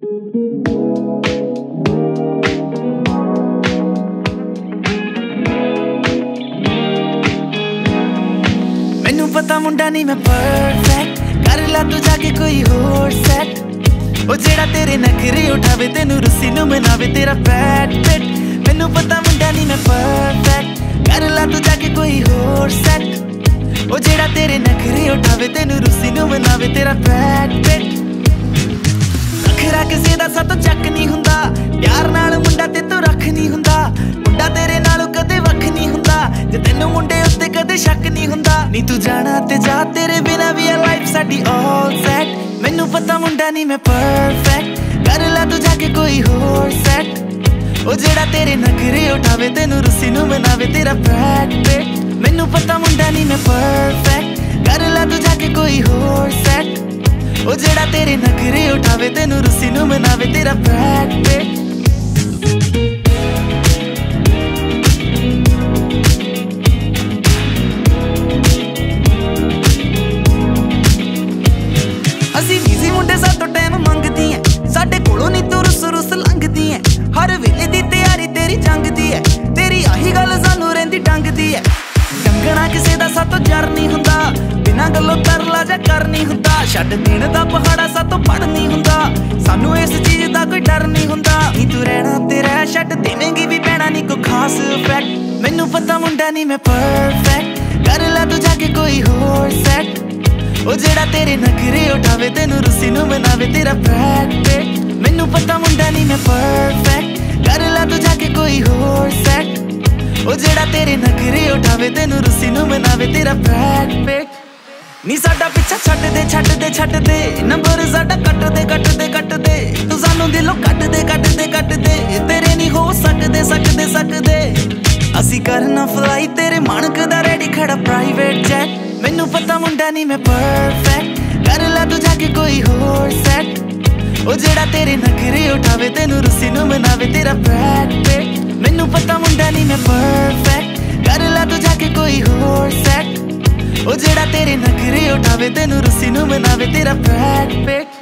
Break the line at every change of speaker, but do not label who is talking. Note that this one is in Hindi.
मैनू पता मुंडा नहीं मैं परफेक्ट, कर ला तू जाके कोई होर सेट। ओ जेड़ा तेरे नखरे उठावे तेनू रुस्सी नू मनावे तेरा बैड फिट। मैनू पता मुंडा नहीं मैं परफेक्ट, कर ला तू जाके कोई होर सेट। ओ जेड़ा तेरे नखरे उठावे तेनू रुस्सी नू मनावे तेरा बैड फिट। नखरा किसे दा सातों चक नहीं हुंदा, प्यार नाल मुंडा ते तू रख नहीं हुंदा। मुंडा तेरे नालों कदे वख नहीं हुंदा, जे तैनू मुंडे उत्ते कदे शक नहीं हुंदा। नी तू जाना ते जा, तेरे बिना भी है लाइफ साडी ऑल सेट। मैनू पता मुंडा नहीं मैं परफेक्ट, कर ला तू जाके कोई होर सेट। ओ जेड़ा तेरे नखरे उठावे तेनू रुस्सी नू मनावे तेरा बैड फिट। मैनू पता मुंडा नहीं मैं परफेक्ट, कर ला तू जाके कोई होर सेट। ओ जेड़ा तेरे नखरे उठावे तेनू रुस्सी नू मनावे तेरा बैड फिट। ਅਸੀਂ ਬਿਜ਼ੀ ਮੁੰਡੇ ਸਾਤੋਂ ਟਾਈਮ ਮੰਗਦੀ ਐ, ਸਾਡੇ ਕੋਲੋਂ ਨੀ ਤੂੰ ਰੁੱਸ ਰੁੱਸ ਲੰਘਦੀ ਐ। ਹਰ ਵੇਲੇ ਦੀ ਤਿਆਰੀ ਤੇਰੀ ਜੰਗ ਦੀ ਐ, ਤੇਰੀ ਆਹੀ ਗੱਲ ਸਾਨੂੰ ਰਹਿੰਦੀ ਟੰਗਦੀ ਐ। ਜੰਗਣਾ ਕਿਸੇ ਦਾ ਸਾਤੋਂ ਜਰ ਨਹੀਂ ਹੁੰਦਾ, ਬਿਨਾਂ ਗੱਲੋਂ ਤਰਲਾ ਜਾ ਕਰ ਨਹੀਂ ਹੁੰਦਾ। ਛੱਡ ਦੇਣ ਦਾ ਪਹਾੜਾ ਸਾਤੋਂ ਪੜ ਨਹੀਂ ਹੁੰਦਾ, ਸਾਨੂੰ ਇਸ ਚੀਜ਼ ਦਾ ਕੋਈ ਡਰ ਨਹੀਂ ਹੁੰਦਾ। ਨੀ ਤੂੰ ਰਹਿਣਾ ਤੇ ਰਹਿ, ਛੱਡ ਦੇਵੇਂਗੀ ਵੀ ਪੈਣਾ ਨੀ ਕੋਈ ਖਾਸ ਇਫੈਕਟ। ਮੈਨੂੰ ਪਤਾ ਮੁੰਡਾ ਨਹੀਂ ਮੈਂ ਪਰਫੈਕਟ, ਕਰ ਲੈ ਤੂੰ ਜਾ ਕੇ ਕੋਈ ਹੋਰ ਸੈਟ। ओ जेड़ा तेरे नखरे उठावे तेनू रुस्सी नू मनावे तेरा बैड फिट। मैनू पता मुंडा नहीं मैं परफेक्ट, कर ला तू जाके कोई होर सेट। ओ जेड़ा तेरे नखरे उठावे तेनू रुस्सी नू मनावे तेरा बैड फिट। नी साडा पिछा छड्ड दे, नंबर साडा कट दे। तू सानू दिलों कट दे, तेरे नहीं हो सकदे। असी करना फ्लाई तेरे मानक दा रेडी खड़ा प्राइवेट जेट। मैनू पता मुंडा नहीं मैं परफेक्ट, कर ला तू जाके कोई होर सेट। ओ जेड़ा तेरे नखरे उठावे तेनू रुस्सी नू मनावे तेरा बैड फिट। मैनू पता मुंडा नहीं मैं परफेक्ट, कर ला तू जाके कोई होर सेट। ओ जेड़ा तेरे नखरे उठावे तेनू रुस्सी नू मनावे तेरा बैड फिट।